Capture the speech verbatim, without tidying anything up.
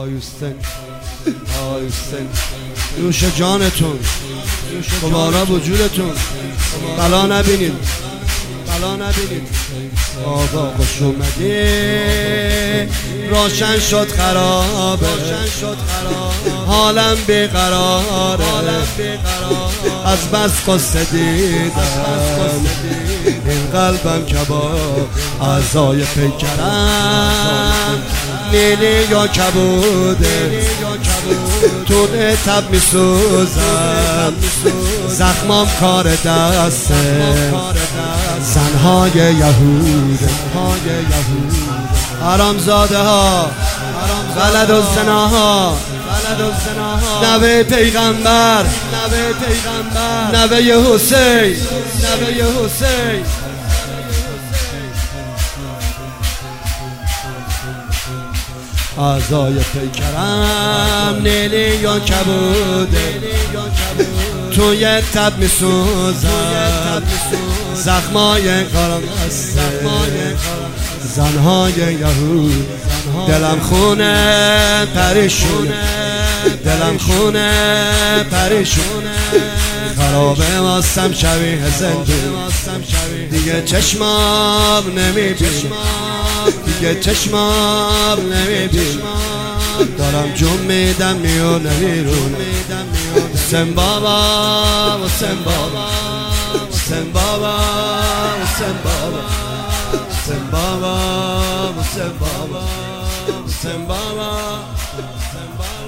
آی حسین آی حسین نوش جانتون دوباره وجودتون بلا نبینید بلا نبینید آقا خوش اومدی روشن شد خرابه حالم بیقراره از بس قصه دیدم این قلبم که با اعضای پیکرم نیلی یا کبوده تو تب می سوزم زخمام کار دسته زنهای یهود حرامزاده ها ولد الزناها نوه پیغمبر نوه حسین اعضای پیکرم نیلی یا کبوده توی تب می سوزم زخمای کارم هسته زنهای یهود دلم خونه پریشونه دلم خونه پریشونه خرابه واسم شبیه زندون دیگه چشمام نمیبین دیگه چشمام نمیبین دارم جون میدم میونه بیرون حسین بابا حسین بابا حسین بابا حسین بابا حسین بابا حسین بابا حسین بابا